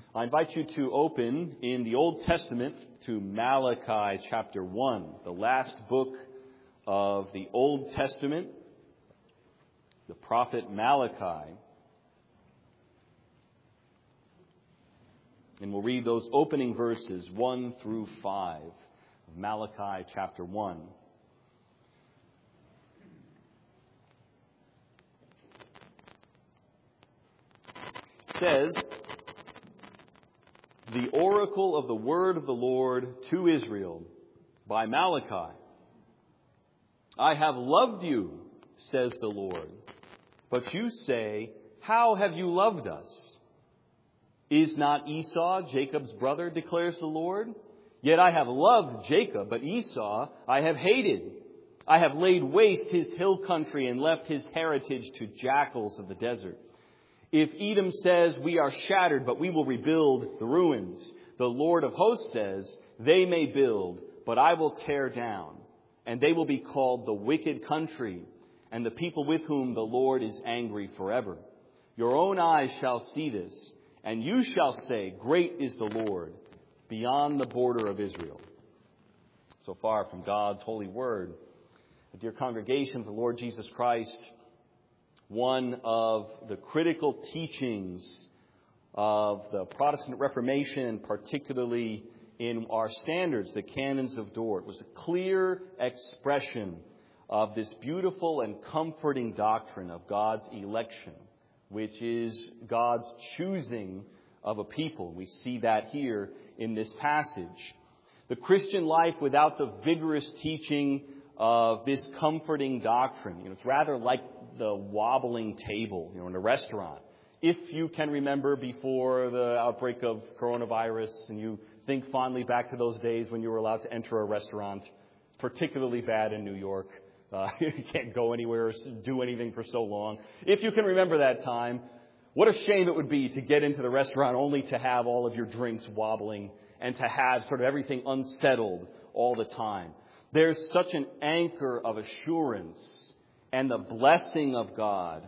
I invite you to open in the Old Testament to Malachi chapter 1, the last book of the Old Testament, the prophet Malachi. And we'll read those opening verses 1 through 5 of Malachi chapter 1. It says, "The oracle of the word of the Lord to Israel by Malachi. I have loved you, says the Lord. But you say, how have you loved us? Is not Esau Jacob's brother, declares the Lord? Yet I have loved Jacob, but Esau I have hated. I have laid waste his hill country and left his heritage to jackals of the desert. If Edom says, we are shattered, but we will rebuild the ruins, the Lord of hosts says, they may build, but I will tear down. And they will be called the wicked country, and the people with whom the Lord is angry forever. Your own eyes shall see this, and you shall say, great is the Lord, beyond the border of Israel." So far from God's holy word. Dear congregation of the Lord Jesus Christ, one of the critical teachings of the Protestant Reformation, particularly in our standards, the Canons of Dort, was a clear expression of this beautiful and comforting doctrine of God's election, which is God's choosing of a people. We see that here in this passage. The Christian life without the vigorous teaching of this comforting doctrine, it's rather like the wobbling table, in a restaurant. If you can remember before the outbreak of coronavirus and you think fondly back to those days when you were allowed to enter a restaurant, it's particularly bad in New York. You can't go anywhere or do anything for so long. If you can remember that time, what a shame it would be to get into the restaurant only to have all of your drinks wobbling and to have sort of everything unsettled all the time. There's such an anchor of assurance and the blessing of God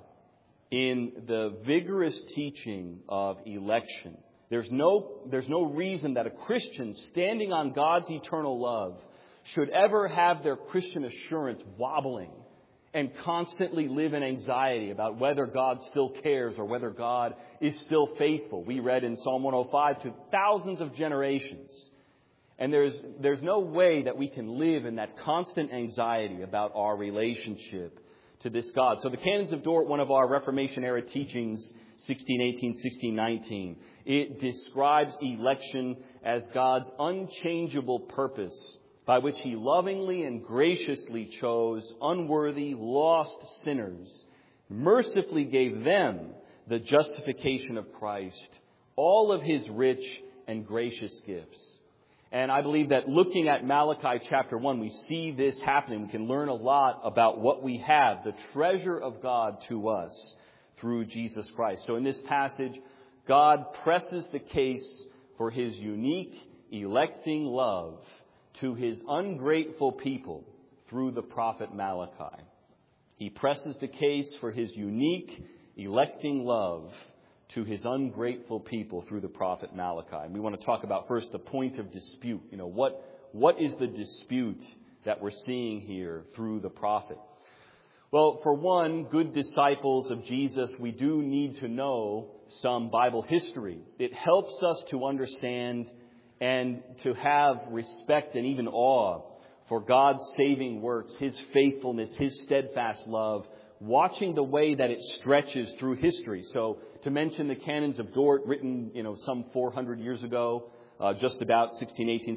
in the vigorous teaching of election. There's no reason that a Christian standing on God's eternal love should ever have their Christian assurance wobbling and constantly live in anxiety about whether God still cares or whether God is still faithful. We read in Psalm 105 to thousands of generations. And there's no way that we can live in that constant anxiety about our relationship to this God. So the Canons of Dort, one of our Reformation era teachings, 1618, 1619, it describes election as God's unchangeable purpose by which He lovingly and graciously chose unworthy, lost sinners, mercifully gave them the justification of Christ, all of His rich and gracious gifts. And I believe that looking at Malachi chapter 1, we see this happening. We can learn a lot about what we have, the treasure of God to us through Jesus Christ. So in this passage, God presses the case for His unique electing love to His ungrateful people through the prophet Malachi. He presses the case for His unique electing love to His ungrateful people through the prophet Malachi. And we want to talk about first the point of dispute. What is the dispute that we're seeing here through the prophet? Well, for one, good disciples of Jesus, we do need to know some Bible history. It helps us to understand and to have respect and even awe for God's saving works, His faithfulness, His steadfast love, watching the way that it stretches through history. So to mention the Canons of Dort, written, some 400 years ago, just about 1618,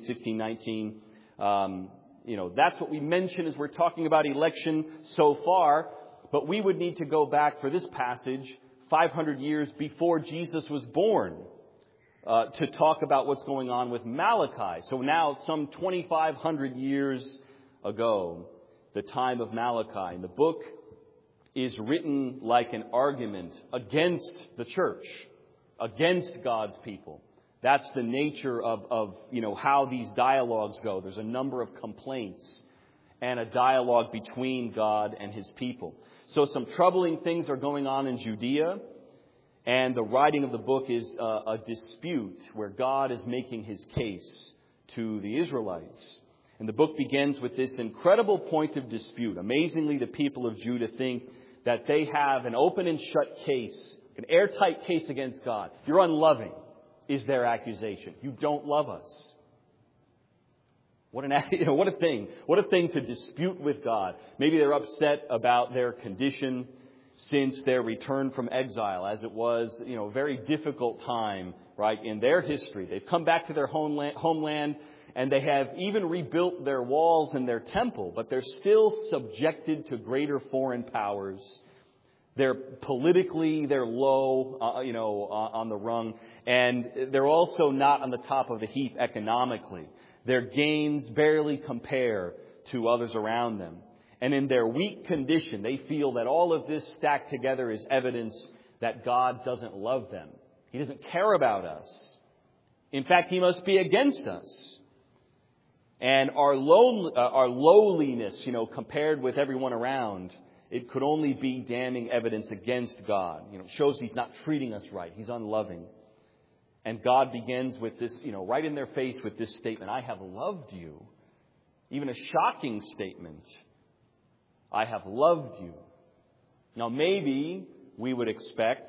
1619, that's what we mention as we're talking about election so far. But we would need to go back for this passage 500 years before Jesus was born to talk about what's going on with Malachi. So now, some 2,500 years ago, the time of Malachi. And the book is written like an argument against the church, against God's people. That's the nature of how these dialogues go. There's a number of complaints and a dialogue between God and His people. So some troubling things are going on in Judea. And the writing of the book is a dispute where God is making his case to the Israelites. And the book begins with this incredible point of dispute. Amazingly, the people of Judah think that they have an open and shut case, an airtight case against God. You're unloving, is their accusation. You don't love us. What a thing. What a thing to dispute with God. Maybe they're upset about their condition since their return from exile, as it was, a very difficult time, right, in their history. They've come back to their homeland, and they have even rebuilt their walls and their temple, but they're still subjected to greater foreign powers. They're low, on the rung, and they're also not on the top of the heap economically. Their gains barely compare to others around them. And in their weak condition, they feel that all of this stacked together is evidence that God doesn't love them. He doesn't care about us. In fact, he must be against us. And our lowliness, compared with everyone around, it could only be damning evidence against God. It shows he's not treating us right. He's unloving. And God begins with this, right in their face with this statement, I have loved you. Even a shocking statement. I have loved you. Now, maybe we would expect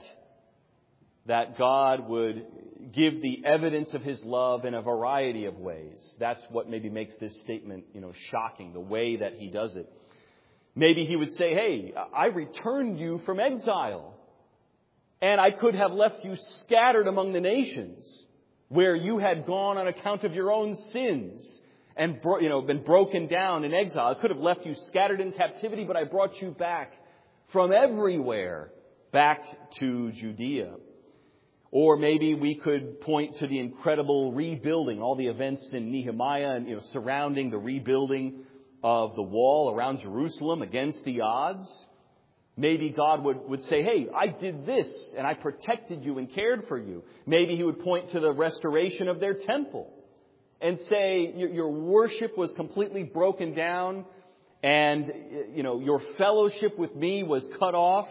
that God would give the evidence of his love in a variety of ways. That's what maybe makes this statement, shocking, the way that he does it. Maybe he would say, hey, I returned you from exile, and I could have left you scattered among the nations where you had gone on account of your own sins and been broken down in exile. I could have left you scattered in captivity, but I brought you back from everywhere, back to Judea. Or maybe we could point to the incredible rebuilding, all the events in Nehemiah and surrounding the rebuilding of the wall around Jerusalem against the odds. Maybe God would say, hey, I did this and I protected you and cared for you. Maybe he would point to the restoration of their temple and say your worship was completely broken down and, your fellowship with me was cut off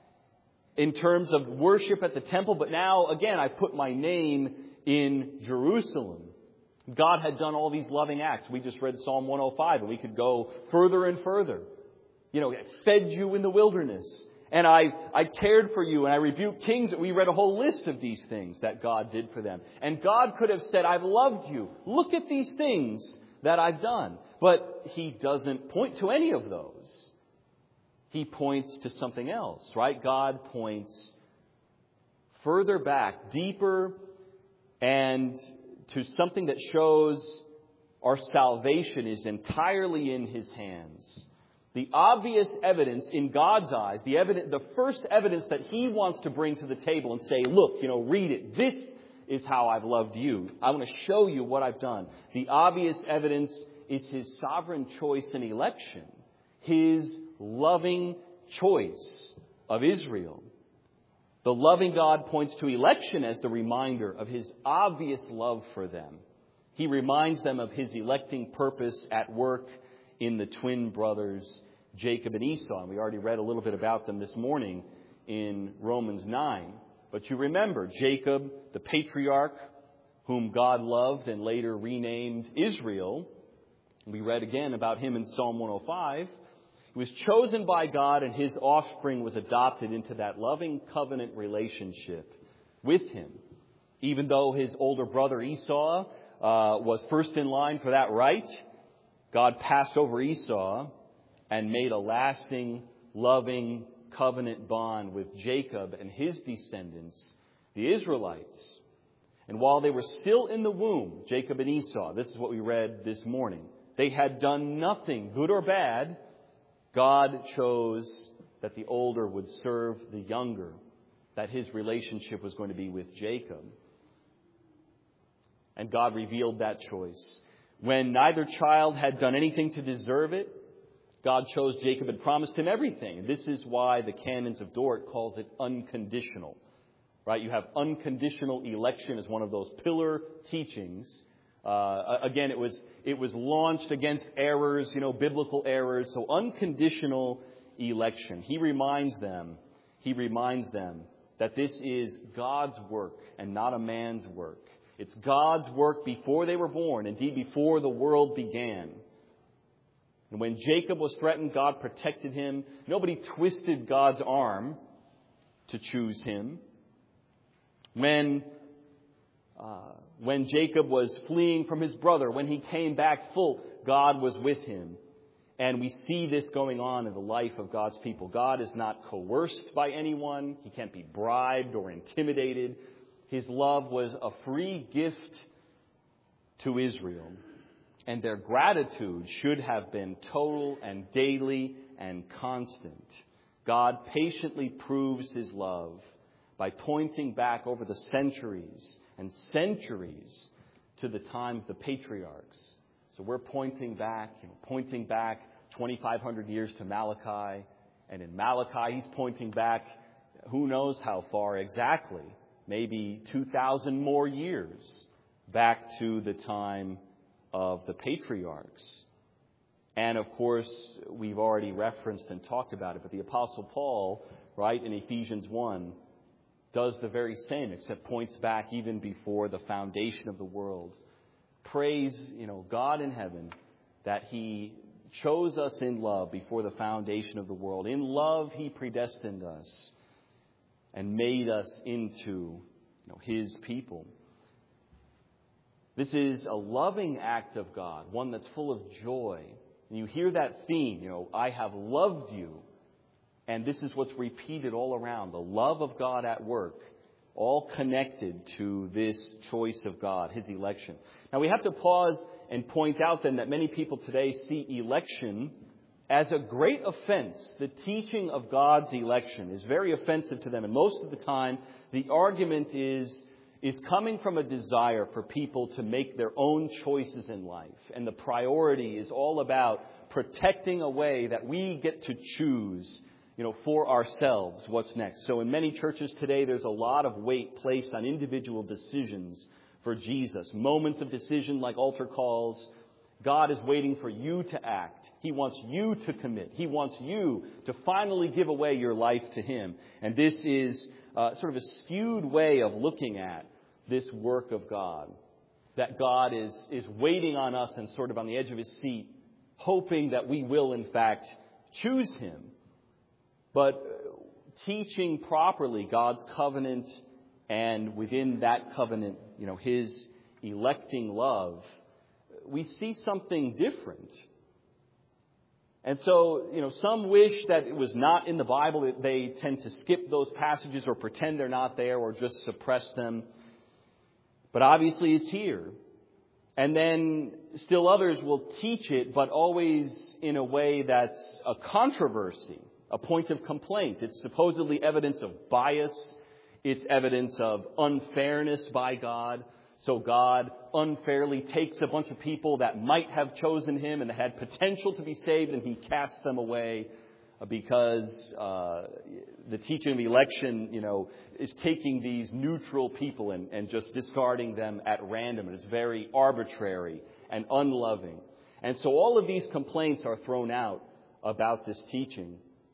in terms of worship at the temple. But now, again, I put my name in Jerusalem. God had done all these loving acts. We just read Psalm 105, and we could go further and further. I fed you in the wilderness, and I cared for you, and I rebuked kings. We read a whole list of these things that God did for them. And God could have said, I've loved you. Look at these things that I've done. But he doesn't point to any of those. He points to something else, right? God points further back, deeper, and to something that shows our salvation is entirely in his hands. The obvious evidence in God's eyes, the first evidence that he wants to bring to the table and say, look, read it. This is how I've loved you. I want to show you what I've done. The obvious evidence is his sovereign choice and election. His loving choice of Israel. The loving God points to election as the reminder of his obvious love for them. He reminds them of his electing purpose at work in the twin brothers, Jacob and Esau. And we already read a little bit about them this morning in Romans 9. But you remember Jacob, the patriarch, whom God loved and later renamed Israel. We read again about him in Psalm 105. He was chosen by God, and his offspring was adopted into that loving covenant relationship with him. Even though his older brother Esau was first in line for that right, God passed over Esau and made a lasting, loving covenant bond with Jacob and his descendants, the Israelites. And while they were still in the womb, Jacob and Esau, this is what we read this morning, they had done nothing, good or bad. God chose that the older would serve the younger, that his relationship was going to be with Jacob. And God revealed that choice. When neither child had done anything to deserve it, God chose Jacob and promised him everything. And this is why the Canons of Dort calls it unconditional. Right? You have unconditional election as one of those pillar teachings. Again, it was launched against errors, biblical errors. So unconditional election. He reminds them that this is God's work and not a man's work. It's God's work before they were born, indeed before the world began. And when Jacob was threatened, God protected him. Nobody twisted God's arm to choose him. When Jacob was fleeing from his brother, when he came back full, God was with him. And we see this going on in the life of God's people. God is not coerced by anyone. He can't be bribed or intimidated. His love was a free gift to Israel. And their gratitude should have been total and daily and constant. God patiently proves His love by pointing back over the centuries and centuries to the time of the patriarchs. So we're pointing back 2,500 years to Malachi. And in Malachi, he's pointing back who knows how far exactly, maybe 2,000 more years back to the time of the patriarchs. And of course, we've already referenced and talked about it, but the Apostle Paul, right, in Ephesians 1, does the very same, except points back even before the foundation of the world. Praise, God in heaven that He chose us in love before the foundation of the world. In love, He predestined us and made us into His people. This is a loving act of God, one that's full of joy. And you hear that theme, I have loved you. And this is what's repeated all around, the love of God at work, all connected to this choice of God, His election. Now we have to pause and point out then that many people today see election as a great offense. The teaching of God's election is very offensive to them. And most of the time, the argument is coming from a desire for people to make their own choices in life. And the priority is all about protecting a way that we get to choose, for ourselves what's next. So in many churches today, there's a lot of weight placed on individual decisions for Jesus. Moments of decision like altar calls. God is waiting for you to act. He wants you to commit. He wants you to finally give away your life to Him. And this is sort of a skewed way of looking at this work of God. That God is waiting on us and sort of on the edge of His seat, hoping that we will in fact choose Him. But teaching properly God's covenant and within that covenant, His electing love, we see something different. And so, some wish that it was not in the Bible. They tend to skip those passages or pretend they're not there or just suppress them. But obviously it's here. And then still others will teach it, but always in a way that's a controversy, a point of complaint. It's supposedly evidence of bias. It's evidence of unfairness by God. So God unfairly takes a bunch of people that might have chosen Him and had potential to be saved, and He casts them away because the teaching of election, is taking these neutral people and just discarding them at random. And it's very arbitrary and unloving. And so all of these complaints are thrown out about this teaching.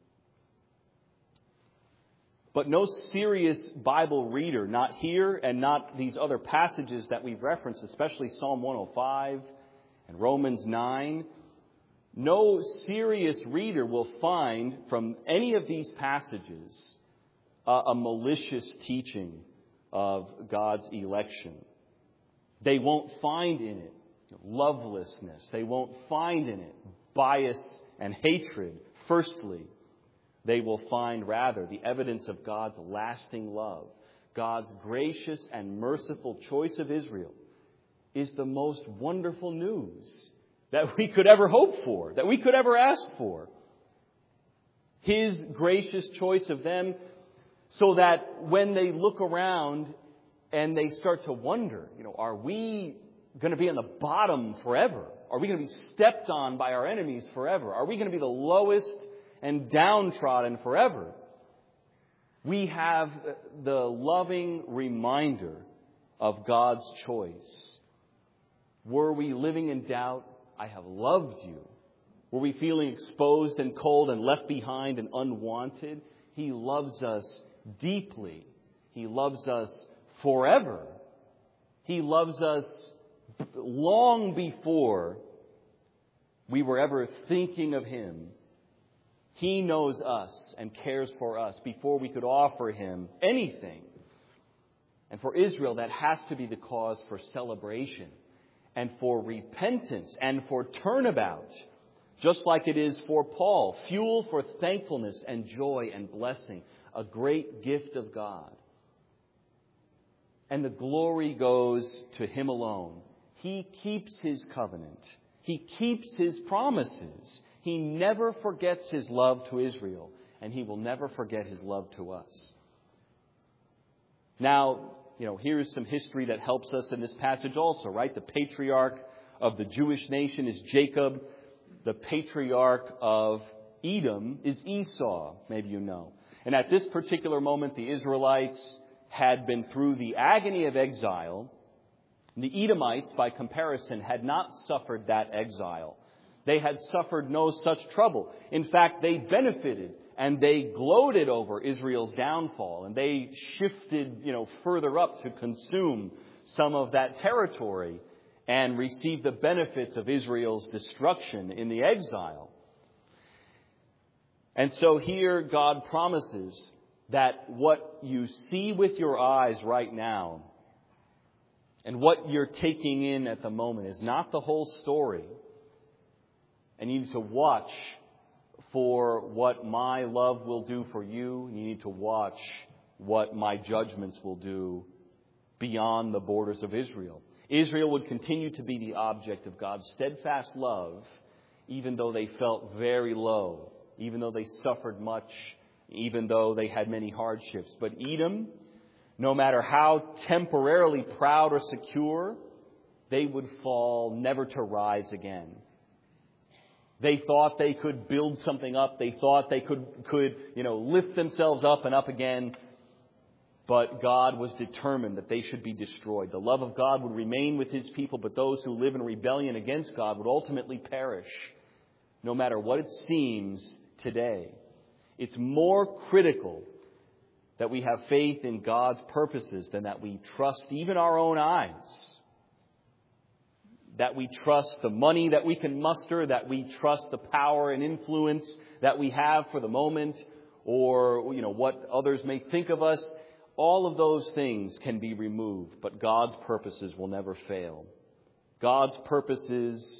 But no serious Bible reader, not here and not these other passages that we've referenced, especially Psalm 105 and Romans 9, no serious reader will find from any of these passages a malicious teaching of God's election. They won't find in it lovelessness. They won't find in it bias and hatred, firstly. They will find, rather, the evidence of God's lasting love. God's gracious and merciful choice of Israel is the most wonderful news that we could ever hope for, that we could ever ask for. His gracious choice of them, so that when they look around and they start to wonder, are we going to be on the bottom forever? Are we going to be stepped on by our enemies forever? Are we going to be the lowest and downtrodden forever? We have the loving reminder of God's choice. Were we living in doubt? I have loved you. Were we feeling exposed and cold and left behind and unwanted? He loves us deeply He loves us forever. He loves us long before we were ever thinking of Him. He knows us and cares for us before we could offer Him anything. And for Israel, that has to be the cause for celebration and for repentance and for turnabout, just like it is for Paul. Fuel for thankfulness and joy and blessing, a great gift of God. And the glory goes to Him alone. He keeps His covenant. He keeps His promises. He never forgets His love to Israel, and He will never forget His love to us. Now, here's some history that helps us in this passage also, right? The patriarch of the Jewish nation is Jacob. The patriarch of Edom is Esau, maybe you know. And at this particular moment, the Israelites had been through the agony of exile. The Edomites, by comparison, had not suffered that exile. They had suffered no such trouble. In fact, they benefited and they gloated over Israel's downfall. And they shifted, further up to consume some of that territory and receive the benefits of Israel's destruction in the exile. And so here God promises that what you see with your eyes right now and what you're taking in at the moment is not the whole story. And you need to watch for what my love will do for you. You need to watch what my judgments will do beyond the borders of Israel. Israel would continue to be the object of God's steadfast love, even though they felt very low, even though they suffered much, even though they had many hardships. But Edom, no matter how temporarily proud or secure, they would fall never to rise again. They thought they could build something up. They thought they could lift themselves up and up again. But God was determined that they should be destroyed. The love of God would remain with His people, but those who live in rebellion against God would ultimately perish, no matter what it seems today. It's more critical that we have faith in God's purposes than that we trust even our own eyes. That we trust the money that we can muster, that we trust the power and influence that we have for the moment, or, what others may think of us. All of those things can be removed, but God's purposes will never fail. God's purposes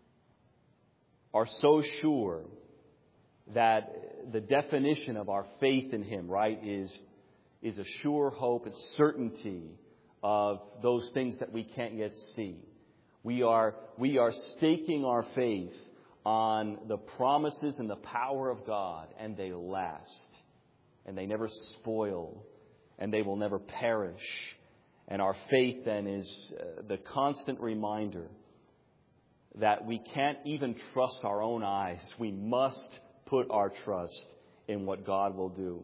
are so sure that the definition of our faith in Him, right, is a sure hope and certainty of those things that we can't yet see. We are staking our faith on the promises and the power of God, and they last, and they never spoil, and they will never perish. And our faith then is the constant reminder that we can't even trust our own eyes. We must put our trust in what God will do.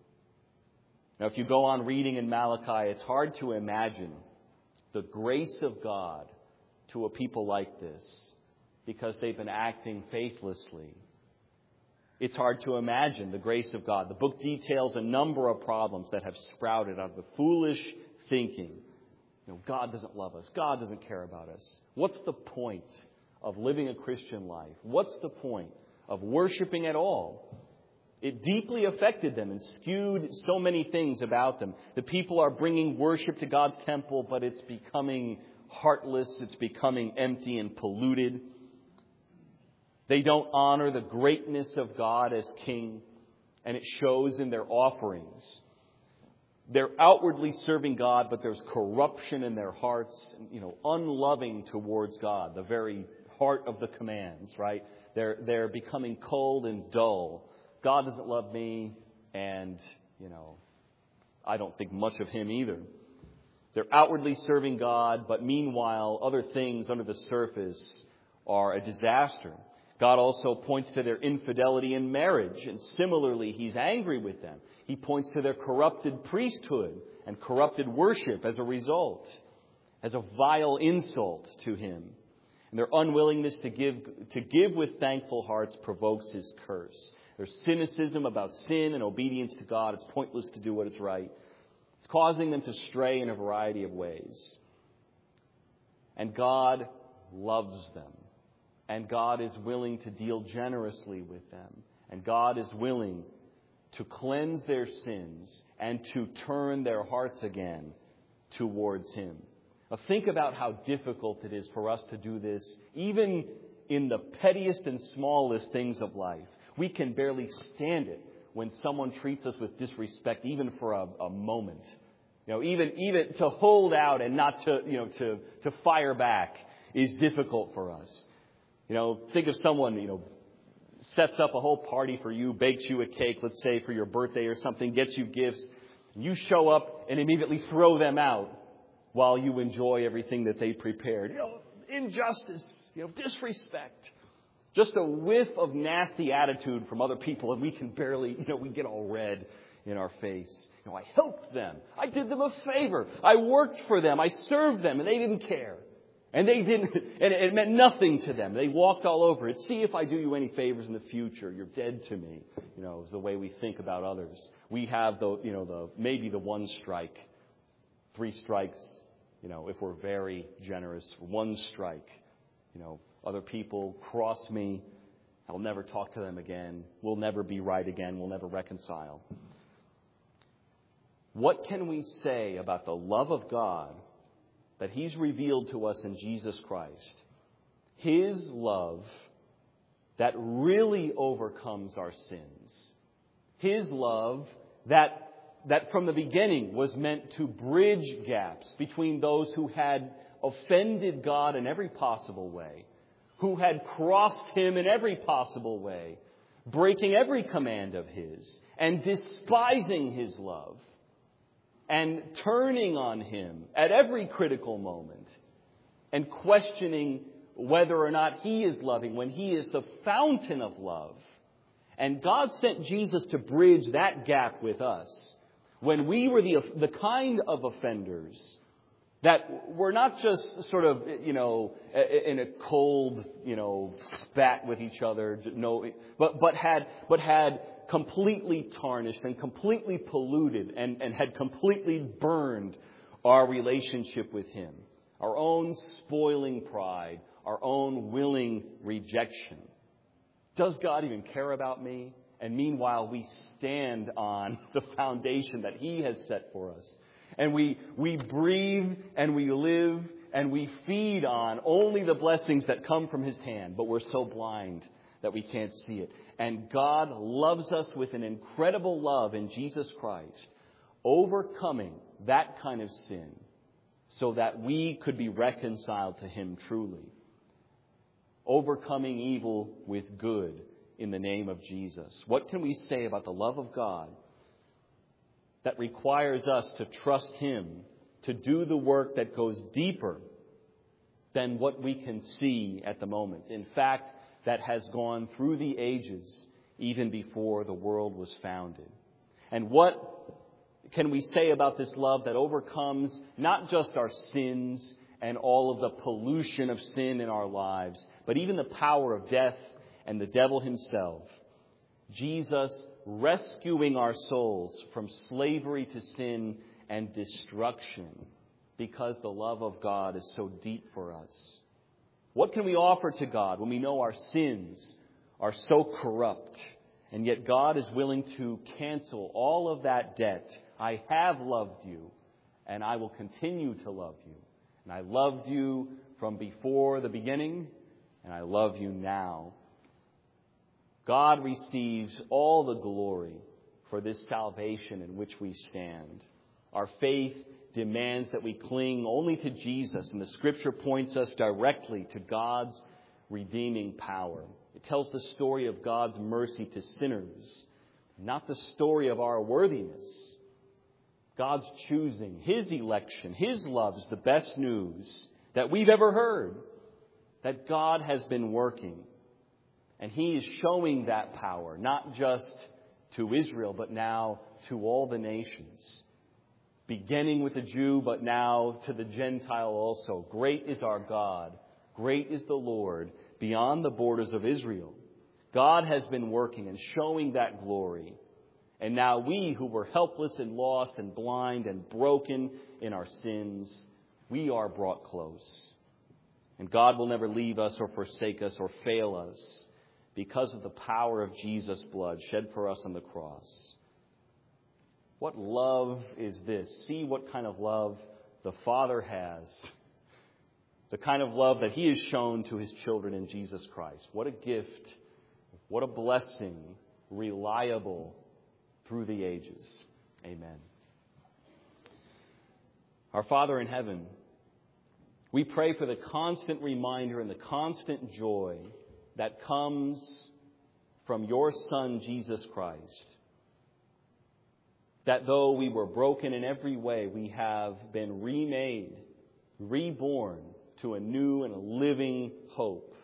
Now, if you go on reading in Malachi, it's hard to imagine the grace of God to a people like this because they've been acting faithlessly. It's hard to imagine the grace of God. The book details a number of problems that have sprouted out of the foolish thinking. God doesn't love us. God doesn't care about us. What's the point of living a Christian life? What's the point of worshiping at all? It deeply affected them and skewed so many things about them. The people are bringing worship to God's temple, but it's becoming heartless. It's becoming empty and polluted. They don't honor the greatness of God as King, and it shows in their offerings. They're outwardly serving God, but there's corruption in their hearts, unloving towards God, the very heart of the commands, right? They're becoming cold and dull. God doesn't love me, and, I don't think much of Him either. They're outwardly serving God, but meanwhile, other things under the surface are a disaster. God also points to their infidelity in marriage, and similarly, He's angry with them. He points to their corrupted priesthood and corrupted worship as a result, as a vile insult to Him. And their unwillingness to give with thankful hearts provokes His curse. There's cynicism about sin and obedience to God. It's pointless to do what is right. It's causing them to stray in a variety of ways. And God loves them. And God is willing to deal generously with them. And God is willing to cleanse their sins and to turn their hearts again towards Him. Now think about how difficult it is for us to do this, even in the pettiest and smallest things of life. We can barely stand it when someone treats us with disrespect, even for a moment. Even to hold out and not to fire back is difficult for us. Think of someone, sets up a whole party for you, bakes you a cake, let's say for your birthday or something, gets you gifts. You show up and immediately throw them out while you enjoy everything that they prepared. Injustice, disrespect. Just a whiff of nasty attitude from other people, and we can barely, we get all red in our face. I helped them. I did them a favor. I worked for them. I served them, and they didn't care. And they didn't, and it meant nothing to them. They walked all over it. See if I do you any favors in the future. You're dead to me. Is the way we think about others. We have maybe the one strike, 3 strikes. If we're very generous, 1 strike. Other people cross me. I'll never talk to them again. We'll never be right again. We'll never reconcile. What can we say about the love of God that He's revealed to us in Jesus Christ? His love that really overcomes our sins. His love that from the beginning was meant to bridge gaps between those who had offended God in every possible way, who had crossed Him in every possible way, breaking every command of His, and despising His love, and turning on Him at every critical moment, and questioning whether or not He is loving when He is the fountain of love. And God sent Jesus to bridge that gap with us when we were the kind of offenders that were not just sort of, in a cold, spat with each other, but had completely tarnished and completely polluted and had completely burned our relationship with Him. Our own spoiling pride, our own willing rejection. Does God even care about me? And meanwhile, we stand on the foundation that He has set for us. And we breathe and we live and we feed on only the blessings that come from His hand. But we're so blind that we can't see it. And God loves us with an incredible love in Jesus Christ, overcoming that kind of sin so that we could be reconciled to Him truly. Overcoming evil with good in the name of Jesus. What can we say about the love of God that requires us to trust Him to do the work that goes deeper than what we can see at the moment? In fact, that has gone through the ages, even before the world was founded. And what can we say about this love that overcomes not just our sins and all of the pollution of sin in our lives, but even the power of death and the devil himself? Jesus rescuing our souls from slavery to sin and destruction because the love of God is so deep for us. What can we offer to God when we know our sins are so corrupt, and yet God is willing to cancel all of that debt? I have loved you, and I will continue to love you. And I loved you from before the beginning, and I love you now. God receives all the glory for this salvation in which we stand. Our faith demands that we cling only to Jesus, and the Scripture points us directly to God's redeeming power. It tells the story of God's mercy to sinners, not the story of our worthiness. God's choosing, His election, His love is the best news that we've ever heard, that God has been working. And He is showing that power, not just to Israel, but now to all the nations. Beginning with the Jew, but now to the Gentile also. Great is our God. Great is the Lord beyond the borders of Israel. God has been working and showing that glory. And now we who were helpless and lost and blind and broken in our sins, we are brought close. And God will never leave us or forsake us or fail us because of the power of Jesus' blood shed for us on the cross. What love is this? See what kind of love the Father has. The kind of love that He has shown to His children in Jesus Christ. What a gift. What a blessing. Reliable through the ages. Amen. Our Father in heaven, we pray for the constant reminder and the constant joy that comes from your Son, Jesus Christ. That though we were broken in every way, we have been remade, reborn to a new and a living hope.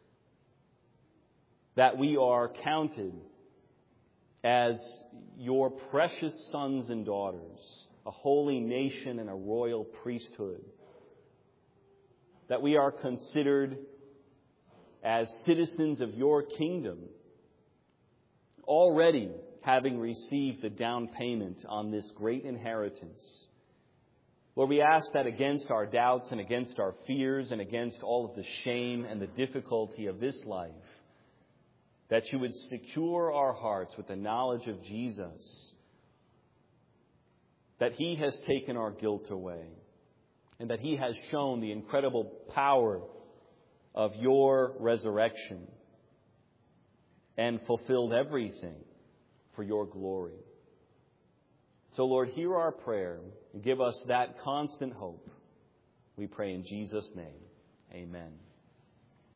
That we are counted as your precious sons and daughters, a holy nation and a royal priesthood. That we are considered as citizens of your kingdom, already having received the down payment on this great inheritance. Lord, we ask that against our doubts and against our fears and against all of the shame and the difficulty of this life, that you would secure our hearts with the knowledge of Jesus, that He has taken our guilt away, and that He has shown the incredible power of your resurrection and fulfilled everything for your glory. So, Lord, hear our prayer and give us that constant hope. We pray in Jesus' name. Amen.